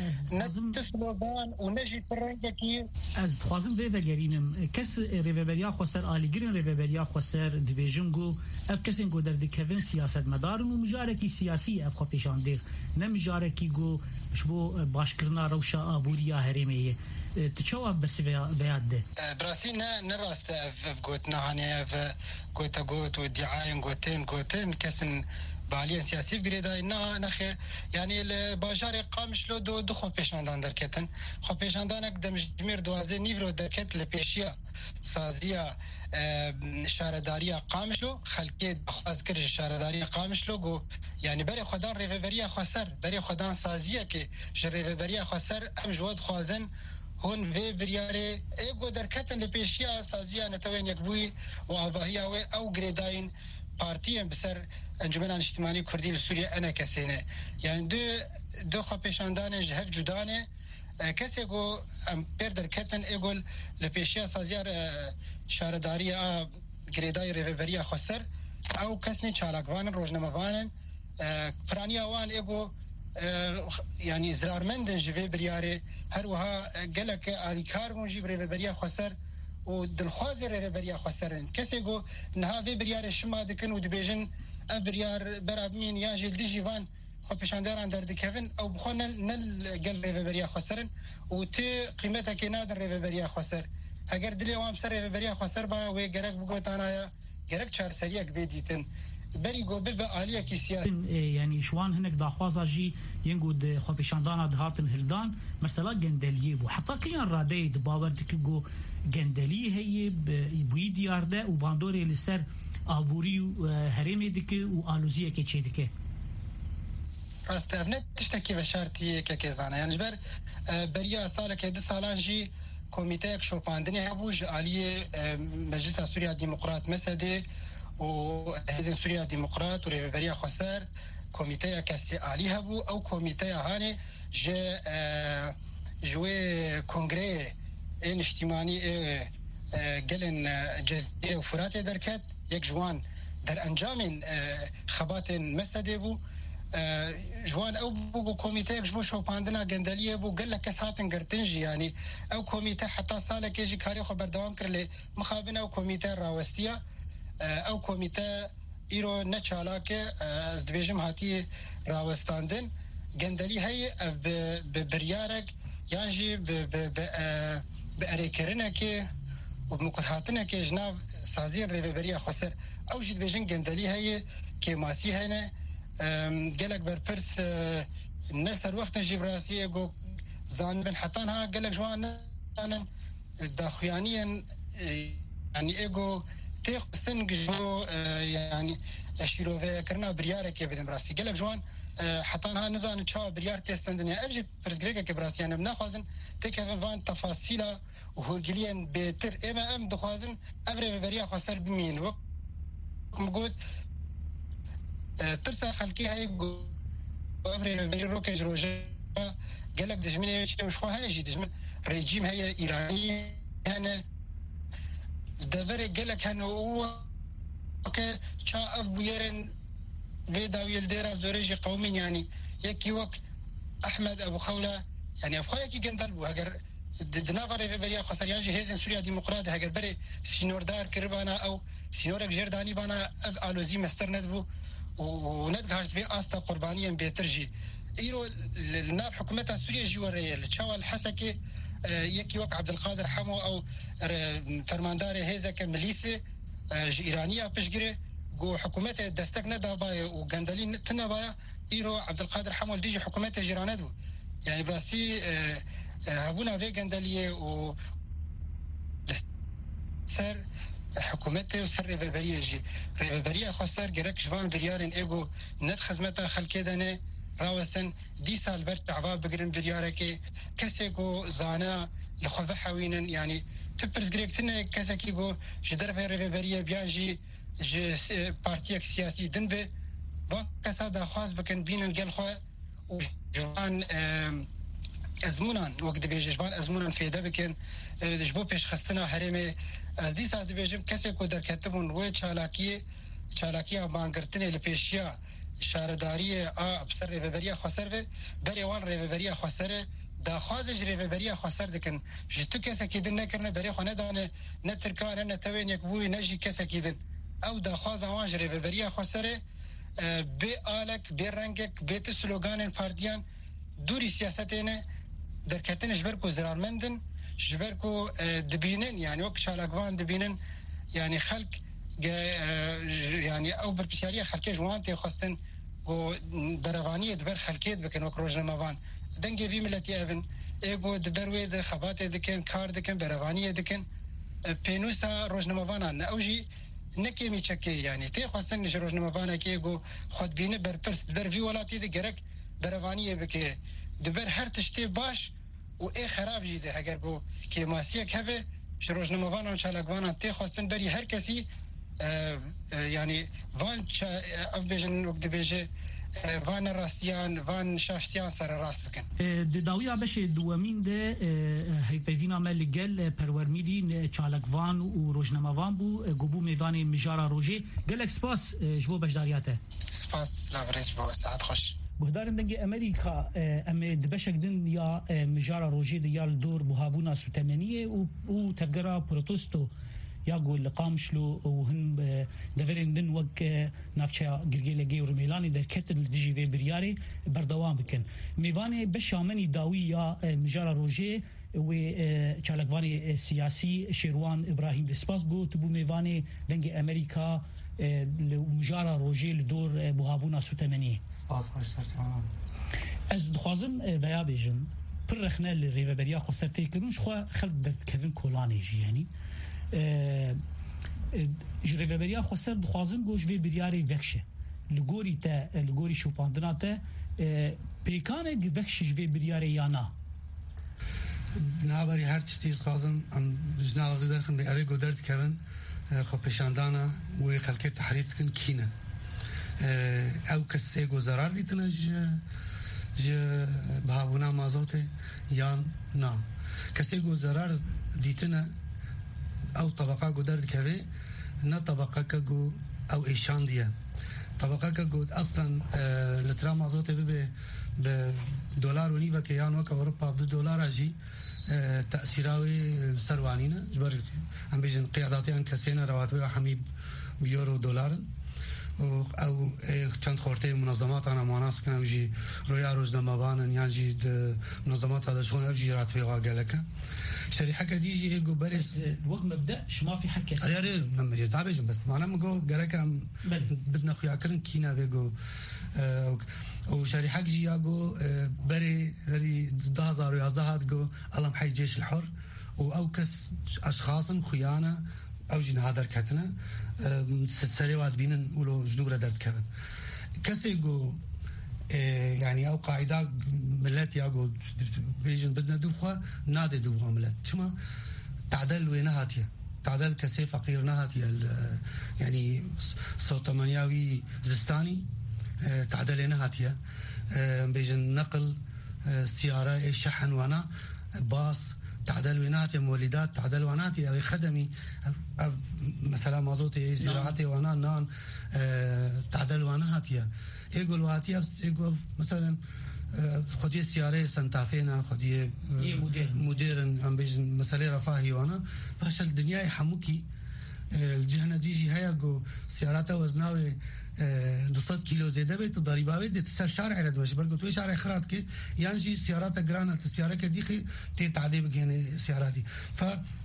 نتسلو وان و نجی پرنگه کی از خوازم ویده گرینم کس ریوبریا خسر آلیگرین ریوبریا خسر دیویژنگو اف کسی گو درد کفن سیاست مدارن و مجارکی سیاسی اف خو پیشاندیر نه مجارکی گو شبو باشکرنا روشا آبوریا هریمیه تشوف بس بياد ده براسي نا نراست في قوتنا هاني في قوتا قوت ودعاية قوتين قوتين كسن باليا سياسي بريدا نا نخير يعني الباجار قامش له دو دو خو بيشاندان دركتن خو بيشاندانك دم جمير دوازه نيفرو دركت لبيشيا سازيا شارداريا قامش له خلقي خاص كرج شارداريا قامش له جو يعني بري خدان ريفبريا خسر بري خدان سازيا كي ريفبريا خسر ام جواد خوازن هون في برياري ايغو دركتن لبيشيا سازيا نتوين يكبوي واباهيا او غريداين بارتيين بسر انجمن اجتماعي كردي لسوريا انا كسينه يعني دو دو خبيشاندان جهف جدانه كسيغو ام بير دركتن ايغول لبيشيا سازيا شارداريا غريداي ريفبريا خسر او کسنی چالاکوان روزنامه‌وان پرانی اوان ایگو يعني زرارمندن جوی بریاره هر وها گلک آلیکار مونجی بری بریا خسر و دلخوازی ری بریا خسرن کسی گو نها وی بریاره شما دکن و دبیجن اف بریار برابمین یا جل دیجیوان خو پیشانداران در دکهون او بخو نل نل گل ری بریا خسرن و تی قیمتا که نادر ری بریا خسر اگر دلی وام سر ری بریا خسر با و گرک بگو تانایا گرک چهار سریک بیدیتن بری گوبه به عالیه کی سیاست يعني شوان هناك داخوازا جي ينقود خو بيشاندانا دهاتن هلدان مثلا جندليه بو حتى كيان رادي دباور دكو جندليه هي بوي ديار ده وباندوري لسر ابوري هرمي دك والوزيه كي تشيدك راست ابنت تشتكي بشارتي ككيزانا يعني جبر بريا سالك دي سالانجي كوميتي شوباندني ابوج علي مجلس سوريا ديمقراط مسدي وحزب سوريا ديمقراط وريبريا خسر كوميتي كاسي عليها بو او كوميتي هاني جا جوي كونغري ان اجتماعي قلن جزيره وفرات دركت يك جوان در انجام خبات مسدي بو جوان او بو كوميتي جو شو باندنا جندليه بو قال لك كساتن قرتنجي يعني او كوميتي حتى صالك يجي كاري خبر دوام كرلي مخابن او كوميتي راوستيه او کمیته ایرو نچالاک از دبیجم هاتی راوستاندن گندلی هی به بریارک یانجی به اریکرنه که و بمکرهاتنه که جناب سازی ریبریا خسر او جد بیجن گندلی هی که ماسی هینه گلک برپرس نسر وقت جبراسی گو زان بن حتان ها گلک جوان داخویانین يعني ايجو تيخسن جو يعني شيروفي كرنا برياره كي بدم راسي قالك جوان حتى انها نزان تشا بريار تستندنيا ابجي برزغريكا كبراسي انا بناخذن تكفن فان تفاصيل وهرجليا بتر اما ام دخوازن ابري بريا خسر بمين وك موجود ترسا خلقي هاي ابري بري روكي جروجا قالك دجمني مش خو هاجي دجمن ريجيم هي ايراني انا دفر قالك هنو اوكي شا ابو يرن بيدا ويلديرا زوريجي قومي يعني يكي وك احمد ابو خوله يعني افخا يكي جندل بو هاجر دنافر في بريا خسر يعني هيزن سوريا ديمقراط هاجر بري سينور دار كربانا او سينورك جرداني بانا الوزي مسترند بو وندغاش بي استا قربانيا بيترجي ايرو الناب حكومتها سوريا جواريه الشاوى الحسكي يكي وك عبد القادر حمو او فرمانداري هيزك مليسي ايرانيه بشجري جو حكومته دستك ندابا وغندلين تنبايا ايرو عبد القادر حمو ديجي حكومته جيراندو يعني براستي ابونا في غندليه و سر حكومته وسر ريبريه جي ريبريه خسر جرك جوان بريارن ايجو ند خدمته خلكدنه راوستن دي سال برت عباب بقرن برياركي كسيكو زانا لخوف حوينن يعني تبرز غريكتنا كسكيبو جدر في ريبريه بيانجي ج بارتيك سياسي دنبه وكسادا خاص بكن بين الجلخو وجوان ازمونان وقت بيجي جوان ازمونان في دبكن جبو بيش خستنا حريمه از دي سال بيجم كسيكو در كتبون و چالاكي چالاكي بانگرتنه لپیشیا شارداری ا بسر ریبریا خسر و بریوان ریبریا خسر دا خازج ریبریا خسر دکن جتو کس کیدن نکرنه بری خونه دانه نه ترکان نه توین یک بوی نجی کس کیدن او دا خاز وان ریبریا خسر به آلک به رنگک به سلوگان پارتیان دوری سیاستینه در کتن جبر کو زرارمندن جبر کو دبینن يعني وك شالقوان دبینن يعني خلق يعني او بربشاريه خلكي جوانتي خاصن و دروانيه دبر خلكيت بكن وكروجنموان دنگي في ملتي ايفن ايغو دبروي د خبات دكن كار دكن بروانيه دكن بينوسا روجنموان اوجي نكي ميچكي يعني تي خاصن روجنموان كيغو خود بينه برپرس دبر في ولاتي د گرك بروانيه بك دبر هر تشتي باش و اي خراب جيده اگر گو كي ماسيه كبه روجنموان ان شاء الله تي خاصن بري هر كسي يعني فان اف بيجن وقت بيجي وان راستیان وان شاشتیان سر راست بکن. داویا بشه دوامین ده هیپوینا ملگل پرورمیدین چالکوان و روزنامه‌وان بو گوبو میوان مجارا روجی گلک سپاس جو بجداریاته. سپاس لاورج با ساعت خوش. بهدارن دنگ امریکا ام دبشک دن یا مجارا روجی دیال دور بوهابونا سوتمنیه و و تفجرا بروتستو یا گول قامشلو و هم دورین دن وق نافچا گرگیلگی و میلانی در کتل دیجی و بریاری بردوام بکن میوانه بشامنی داوی یا مجارا روجی و چالکوانی سیاسی شیروان ابراهیم دسپاس بو تبو میوانه دنگ امریکا مجارا روجی لدور بوهابونا سوتمنیه. از دخوازم ویا بیجم پر رخنه لریوبریا خسرتی کردنش خو خلق درد کردن کلانی جی یعنی ریوبریا خسر دخوازم گوش وی بریاری وکشه لگوری تا لگوری شوپاندنا تا پیکانه دی وکشش وی بریاری یا نه نابری هر چیز خازم ام جناوزی درخن به اوی گودرد کردن خو پیشاندانا و خلقه تحریت کن کینه او کسی گذرار دیتنه جه جه بهابونا مازوته یا نه کسی گذرار دیتنه او طبقه گودرد کوي نه طبقه کگو او ایشان دیه طبقه کگو اصلا لترا مازوته به به دلار و نیو که یان وک اروپا به دلار اجي تاثيراوي سروانينا جبر ام بيجن قياداتيان كسينا رواتب حميب يورو دولار او چند خورده منظمات انا مناسک نمیجی رویا روزنامه‌وان یعنی منظمات هذا شغل اجي راتبه واقلك شريحه كديجي ايجو برس وقت مبدا شما في حكي اري نمجي تابج بس معنا مگو گركم بدنا خويا كرن كينا بيجو او شريحه جي ياغو بري ري ألفين ويازده جو الله حي جيش الحر او كس اشخاص خيانه او جن هادر كتنا سريوات بينن ولو جنوب درد كبن كسي جو يعني او قاعده ملات ياغو بيجن بدنا دوخه نادي دوخه ملات شما تعدل وينهاتيا تعدل كسي فقير نهاتيا يعني صوتمانياوي زستاني تعدل نهاتيا بيجن نقل سياره شحن وانا باص تعدل ويناتي مولدات تعدل واناتي او خدمي مثلا مازوتي زراعتي وانا نان تعدل واناتي يقول واتي يقول مثلا خدي سياره سنتافينا خدي مديرن ام بيجن مثلا رفاهي وانا باش الدنيا يحموكي الجهنه ديجي هياغو سيارات وزناوي دوصد كيلو زياده بيت ضريبه بيت تسر شارع رد باش برغو تو شارع خرات كي يانجي سيارات جرانا السياره كديخي تي تعذيب يعني سياراتي ف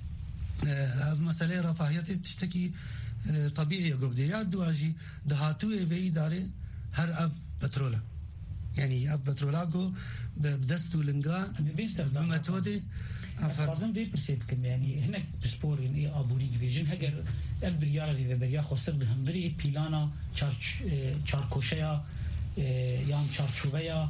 مساله رفاهيتي تشتكي طبيعي قبديات دواجي دهاتو في اداره هر اف بترولا يعني اف بترولاغو بدستو لنغا بميثودي لازم في برسيب كم يعني هنا بسبور يعني ابوري فيجن هجر البريار اللي بريا خسر بهم بري بيلانا تشارش تشاركوشيا يام تشارشوبيا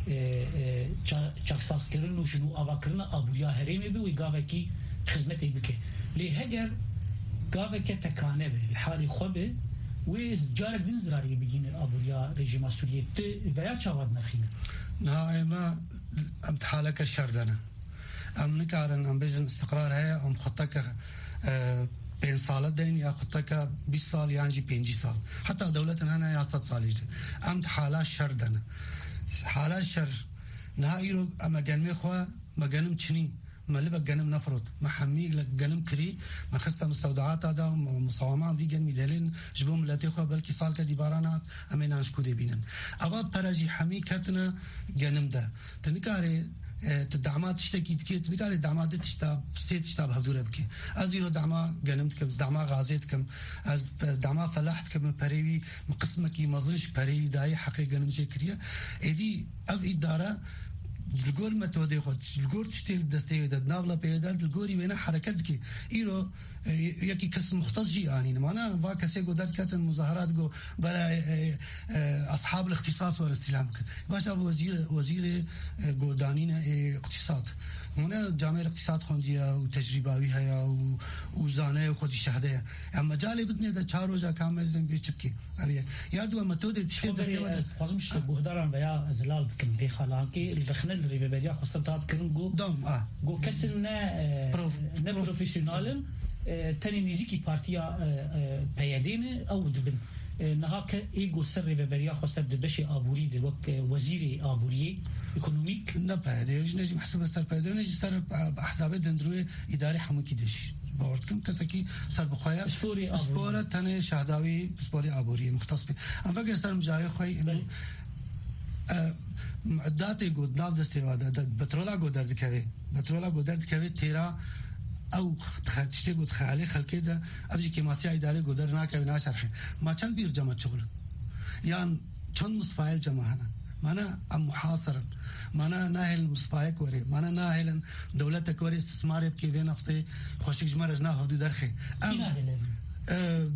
تشاكساس كرن وشنو افكرنا ابوريا هريمي بي ويغافكي خدمتي بك لي هجر غافك تكانه الحالي خوبه ويز جارك دنزراري بيجين ابوريا ريجيم سوريا بيا تشاود نخينا نايما ام حالك الشردنه ام نكارن ام بيجن استقرار هي ام خطك بين سالة دين يا خطك بیست سال يعني پنج سال حتى دولتنا هنا يا ست سال يجي ام حالات شردنا حالات شر نهائي رو اما جنمي خوا ما جنم چني ما لبا جنم نفرط ما حمي لك جنم كري ما خسته مستودعات هذا ومصاومات في جنمي دلين جبهم ملاتي خوا بلكي سال كدي بارانات امين انشكو دي بينن اغاد براجي حمي كتنا جنم ده تنكاري تدعمات تشتكي تكيت نقاري دعمات تشتا سيت تشتا بهدوره بكي ازيرو دعما قلمتكم دعما غازيتكم از دعما فلاحتكم بريوي مقسمكي مازنش بريوي داي حقيقه نمشي كريا ادي اف اداره الجول متودي خد الجول تشتيل دستي دد ناغلا بيدا الجوري وين حركتك ايرو يكي كس مختص جي يعني معنا فاكسي قدرت كاتن مظاهرات جو بلا اصحاب الاختصاص والاستلام باش وزير وزير قودانين اقتصاد هنا جامعة الاقتصاد خوندية وتجربة هيا وزانة وخدي شهادة أما جالي بدني ده شهر جا كامل زين بيشبكي أبي يا دوا متودة تشتري دستي لازمش بهدارن ويا زلال بكن في خلاكي الرخنة الريفيبريا خاصة كرنجو دوم آه جو كسرنا نا بروفيشنالن تاني نزيكي بارتيا بيادين أو دبن نهاك إيجو سر ريفيبريا خاصة دبشي آبوري ده وك وزير آبوري ايكونوميك نبا ديج نجي محسوب سر بيدو نجي سر احزاب دندروي اداري حمو كيدش باورتكم كسكي سر بخايا سبورة تاني شهداوي سبوري ابوري مختص بي ام فكر سر مجاري خوي انه معداتي قد ناف دستي وادا بترولا قدر دكوي بترولا قدر دكوي تيرا او تشتي قد خالي خلكي ده افجي كيماسيا اداري قدر ناكا بنا شرح ما كان بير جمع شغل يعني كان مصفايل جماعنا مانا ام محاصرا مانا ناهل مصفايك وري مانا ناهل دولتك وري استثمار بكي في نفطي خوشك جمرج ناهو دي درخي ام اه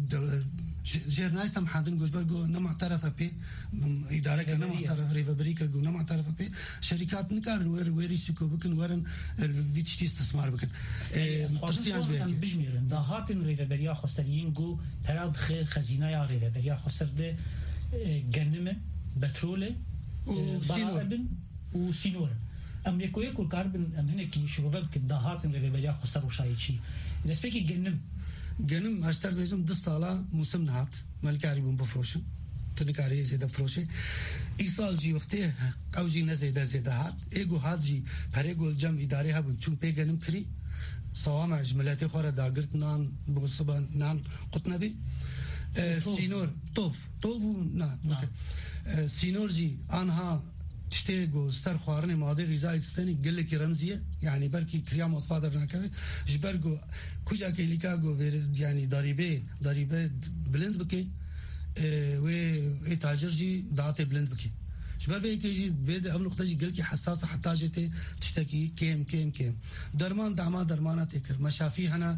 جير نايس تم حادن جوجبرغو نمعترفه بي اداره كنا معترف ريفابريكا جو نمعترفه بي شركات نكار وير ويري سيكو بكن ورن فيتشتي استثمار بكن تصيان بجميرن دا هاتن ريفابريا خسترينغو هراد خزينه يا ريفابريا خسرده جنمه بترول وسينور وسينور ام يكو يكو كاربن ام هناك شروبات كدهات من ريبيليا خسر وشايتشي نسبيكي جنم جنم اشتر بيزم دستالا موسم نهات مالكاري بون بفروشن تدكاري زيدا فروشي ايصال جي وقته او جي نزيدا زيدا هات ايجو هات جي فريقو الجم اداري هبن چون بي جنم كري صوامع جملاتي خورا داغرت نان بوصبا نان قطنبي سينور طوف طوف نان سينور جي انها تشتيغو سر خوارني ماضي غذائي تستني قال لك رمزيه يعني بركي كريام اصفادر ناكه جبرغو كوجا كيليكاغو يعني ضريبه ضريبه بلند بكي اه و اي تاجر جي دعاتي بلند بكي شباب يجي بيد قبل وقت يجي قال لك حساسه حتى جتي تشتكي كيم كيم كيم درمان دعما درمانات اكر مشافي هنا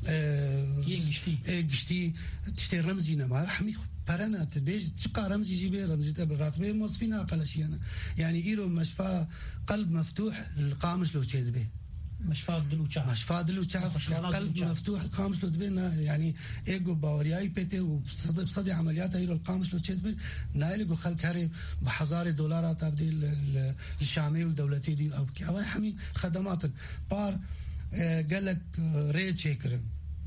اه قشتي قشتي تشتي رمزينا ما حمي برنا تبيج تشقى رمزي جيبي رمزي راتبه موظفين اقل شيء انا يعني ايرو مشفى قلب مفتوح القامش لو تشد به مشفى دلو تشعف مشفى دلو تشعف قلب مفتوح القامش لو تبينا يعني ايجو باورياي بيتي وبصدي بصدي عمليات ايرو القامش لو تشد به نايلو خل كاري بحزار دولارات تبديل الشامي والدولتي دي او او حمي خدمات بار قال لك ريت تشيكر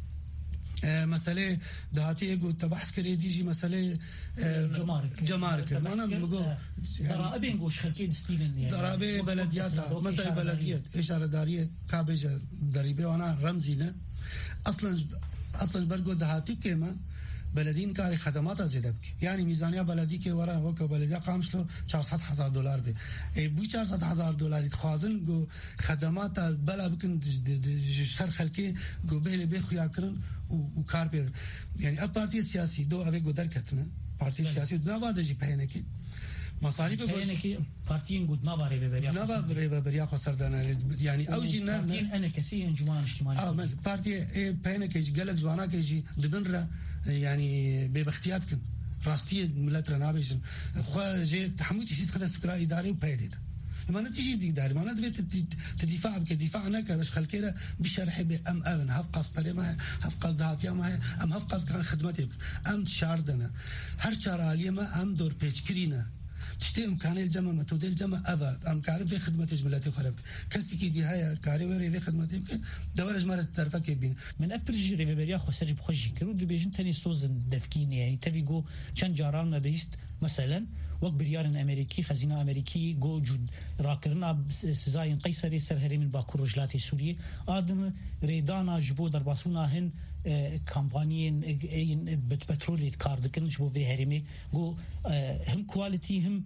مسألة دهاتي يقول تبحث كري ديجي مسألة جمارك جمارك أنا بقول ضرائب نقوش خلكي دستين يعني ضرائب بلديات مثلا بلديات إشارة دارية كابجة ضريبة وأنا رمزينا أصلاً أصلاً برجو دهاتي كمان بلدين كاري خدمات زيادة بك يعني ميزانية بلدي كي ورا وك بلدية قامش له چهارصد هزار دلار به اي بو چهارصد هزار دلار خوازن جو خدمات بلا بكن سر خلكي جو بهل بخو ياكرن وكار بير يعني البارتي السياسي دو افي قدر كتنا بارتي السياسي دو نوادجي بهنكي مصاريف بهنكي بارتين قد ما باري ببريا ما باري ببريا خسر دانا يعني او جي انا كسي انجمان اجتماعي اه بارتي بهنكي قالك زوانا كيجي دبنرا يعني ببختياتكم راستي ملت رنابيشن خو جي تحميتي شي تخلص سكرا اداري وبيديد ما نتيجي دي اداري ما ندفت تدفاع كدفاع انا كباش خلكيره بشرح ام اذن هفقاس بالما هفقاس دهات يا ما ام هفقاس كان خدمتي ام شاردنا هر شار اليما ام دور بيج كرينا تشتي امكان الجمع متود الجمع ابد ام كارب في خدمه جملاتي خرب كسكي دي هيا كاري وري في خدمتي دورج مره طرفك بين من ابرج ريفيريا خو سرج بخجي كرو دي بيجن تاني سوزن دفكين يعني تبيغو كان جاران ما بيست مثلا وقت بريارن امريكي خزينه امريكي جو جود راكرنا سزاين قيصري سر هرم باكور رجلات سوريا ادم ريدانا جبو درباسونا هن كامبانيين اين بترول كاردكن جبو في هرمي جو هم كواليتي هم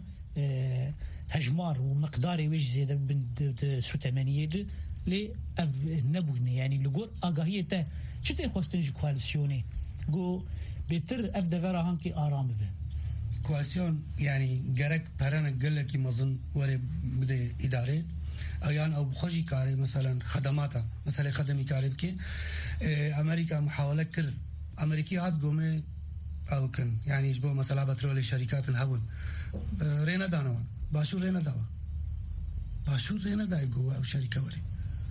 هجمار ومقداري ويش زياده بن سو ثمانية لي نبوني يعني لغور اغاهيته شتي خوستنج كواليسيوني جو بيتر اف دغرا هانكي ارام به كواليسيون يعني جرك برنا قال لك مظن وري بده اداره ايان او بخوجي كاري مثلا خدماتها مثلا خدمي كاري بكي امريكا محاوله كر امريكيات قومه او كان يعني يجبو مثلا بترول شركات الهون رينا دانوا باشور رينا داوا باشور رينا دايغو او شركه وري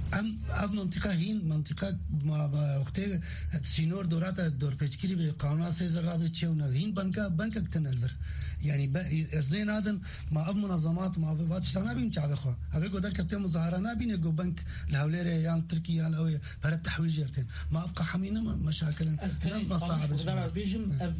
ام اب منطقه هین منطقه ما وقتی سینور دورات دور پیچکری به قانون سیزر رابط چه و هین بنکا بنکا تنلور يعني ازنين هذا ما اب منظمات ما باتش انا بين شعب اخو هذا قدر كتب مظاهره انا بين جو بنك لهوليري يعني تركيا الاوي برد تحويل جرتين ما ابقى حمينا مشاكل ما صعب بيجم اف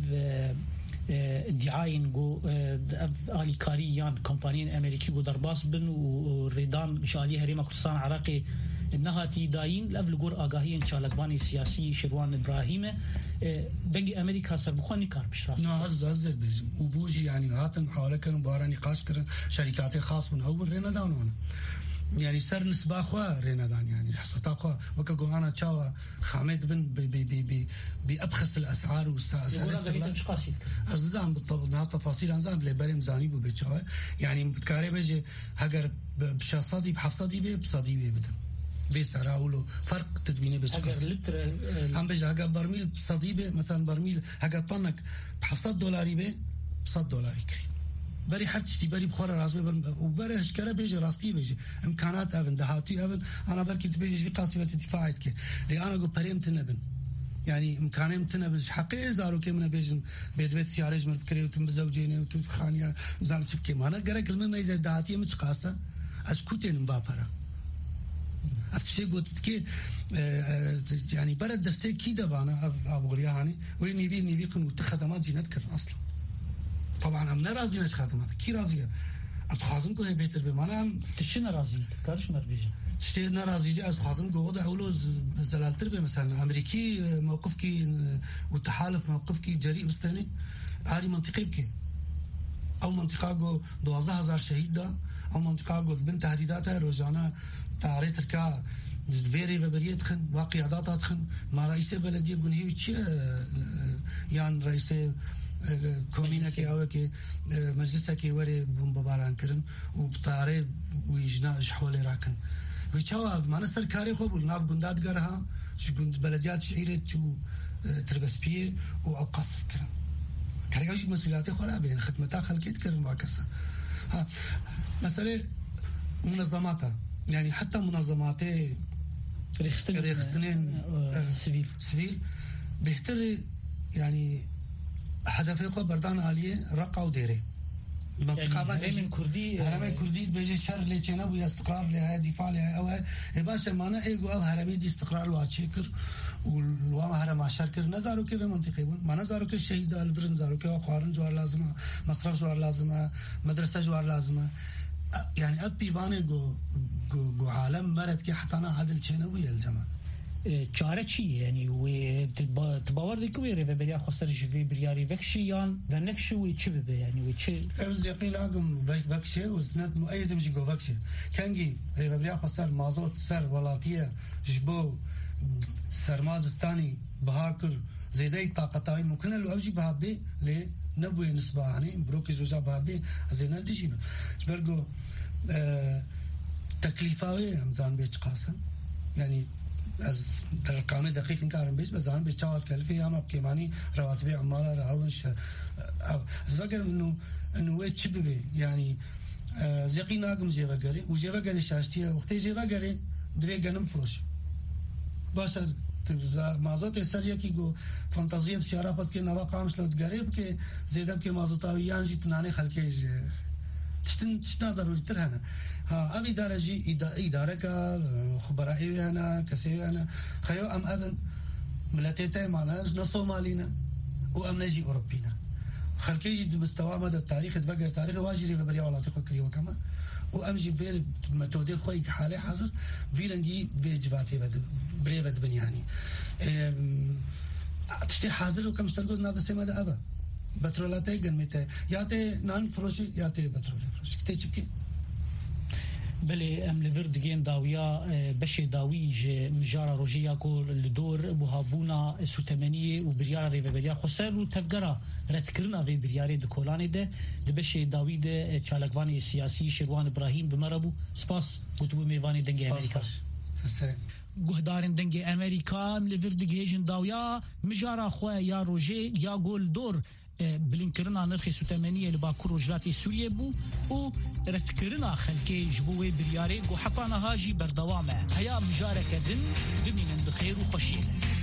ادعاين جو اف الي كاريان كومبانيين امريكي جو درباس بن وريدان شاليه هريمه كردستان عراقي انها تيداين لقبل جور اغاهين شالكباني سياسي شروان ابراهيم دنگي امريكا سربخوني كار بشراس نو عز عز بيجم وبوجي يعني هاتن محاوله كانوا بارا نقاش كرن شركات خاص من اول رينا داون يعني سر نسبه خوا رينا دان يعني حصتا خوا وكو انا تشاوا خامد بن بي بي بي بي بابخس الاسعار واستغلال ازام بالطبع تفاصيل انزام لبري مزاني بو بيتشاوا يعني بتكاري بيجي هاجر بشاصدي بحفصدي بي بصدي بي بدن بيسعر أولو فرق تدوينه بتشخص هم بيجي هجا برميل صديبه مثلا برميل هجا طنك بحصد دولاري به بصد دولاري كري بري حرتشتي بري بخور راسبه وبري هشكره بيجي راستي بيجي امكانات افن دهاتي افن انا بركي بيجي في قاصبه الدفاع كي لي انا جو بريم تنبن يعني امكانهم تنبن حقي زارو كي من بيجن بيدويت سيارج من بكري وتم زوجيني وتفخانيا زعما تفكي ما انا قرك المهم اذا دهاتي مش قاسه اشكوتين مبابره افتشي قلت كي يعني برد دستي كي دبانا ابو غرياني وين يبي نيبي قنو خدمات زينت كر اصلا طبعا ام نرازي نش خدمات كي راضيه اتخازم كو بيتر بمانا تشنا راضي كارش مربيجي تشتي نرازي جي از خازم جو وضع اولو زلالتر به مثلا امريكي موقف كي والتحالف موقف كي جريء بستني هذه منطقه بكي او منطقه جو دوازده هزار شهيد دا او منطقه جو بنت تهديداتها روزانه تعريت الكا فيري فبريت خن وقيادات خن ما رئيس بلديه يقول هي شيء يعني رئيس كومينا كي او كي مجلسه كي وري بمباران كرن وبطاري ويجنا حول راكن ويتشاو ما نسر كاري خو ناف غنداد غرها شو غند بلديات شعيره شو تربس بيه واوقاف كرن كاريش مسؤوليات خرا بين خدمتها خلكيت كرن واكسا ها مساله منظماتها يعني حتى منظمات ريختنين سيفيل سيفيل بيهتر يعني هدفه بردان عاليه رقع وديري المنطقه بعد من كردي هرمي كردي بيجي شر ليشنا ويا استقرار لها دفاع لها او باشا معنا ايجو او هرمي دي استقرار واتشكر والوام هرم عشركر نزارو كيف منطقي ما نزارو كالشهيد الفرن زارو كيف قارن جوار لازمه مصرف جوار لازمه مدرسه جوار لازمه يعني ابي فاني جو جو, جو عالم مرت كي حتى انا عدل شنوي الجماعه چاره چی یعنی و تباور دیگه ریوبریا خسر جوی بریاری وکشیان و نکشوی چی به یعنی و چه از یقین آگم وکشه و سنت مؤید میشه جو وکشه کنگی ریوبریا خسر مازوت سر ولاتیه جبو سرمازستانی بهاکر زیده طاقتای ممکنه لو اوجی بهابه ل نبوي نسبة يعني بروكي زوجة بابي زينا تجيب برجو اه تكليفاوي همزان بيش قاسم يعني از رقم دقيق نكارم بيش بزان بيش تشاوت كلفي هم بكيماني رواتبي عمالة راونش از بقر انه انه ويت شببي يعني اه زيقي ناقم جيغا قري وجيغا قري شاشتيه وقتي جيغا قري دوي قنم فروش باشا مازوت سريه کی گو فانتازیه بسیاره خود که نوا قامش لود غریب که زیاده که مازوتاویان جی تنانه خلکه تشتن تشنا ضروري ترهنا ها ابي درجه اداره کا خبرائي انا كسي انا خيو ام اذن ملتيته معنا نصو مالينا وام نجي اوروبينا خلكي جي مستوى مدى التاريخ تفكر تاريخ واجري غبريا ولا تفكري وكما وامجي فير متودي خوي حالي حاضر فيلنجي بيجباتي بد بريفد بن يعني تشتي حاضر وكم اشتركوا نافذ سما ده ابا بترولاتي قمته ياتي نان فروش ياتي بترول فروش كتيجي بله ام لفرد جين داويا بشي داويج مجارة روجيا كول الدور بوهابونا سوتمانية وبريارة ريفبريا خسر وتفقرا رتكرنا في بريارة دكولاني ده لبشي داوي ده چالقواني السياسي شروان إبراهيم بمربو سپاس قطبو ميواني دنگي أمريكا گهدارن دنگي أمريكا ام لفرد جيجن داويا مجارة خواه يا روجي يا گول دور بلینکرنا نرخ سوتمنی لباکور وجلاتی سوریه بو و رتکرنا خلکی جبوه بریاره گو حقانها جی بردوامه هیا مجارکه دن بمینن بخیر و خوشیه